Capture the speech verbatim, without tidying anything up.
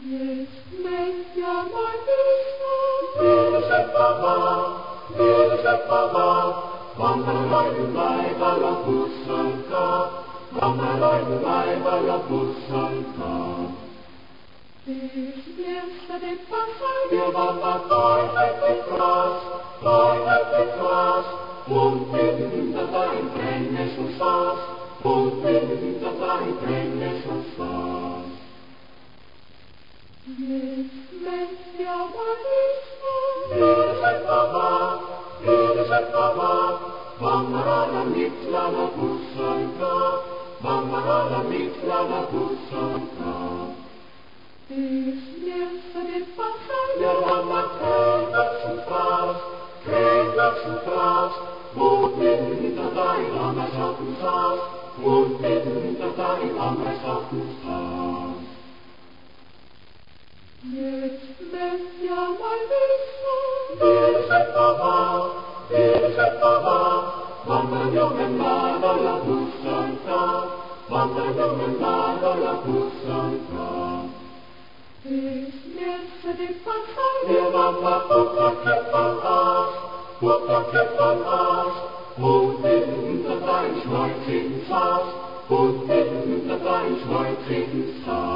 Jetzt möcht ja mal wissen, wie es etwa war, wie es etwa war, wann der Leiden Weiberler Bussen gab, wann der Leiden Weiberler Bussen gab. Ich erste den Passer, wir waren da Teufel mit Gras, Teufel mit Gras, und hinter da ein Brennnessel saß, und hinter da ein Brennnessel saß. Jetzt möcht ja mal wissen, wie es etwa war, wie es etwa war, wann man aller mittlere Bussen gab, wann man aller mittlere Bussen gab. Ich erste den Passer, wir waren da Krämer zu Gras, Krämer zu Gras, wo hinter da ein Ammersachen saß, und hinter da ein Ammersachen saß. Jetzt möcht ja mal wissen, wie es etwa war, wie es etwa war, wann der jungen Weiberler Bussen gab, wann der jungen Weiberler Bussen gab. Ich erste den Passer, wir waren da Butterkäppern Aas, Butterkäppern Aas, und hinter dein Schweizchen saß, und hinter dein Schweizchen saß.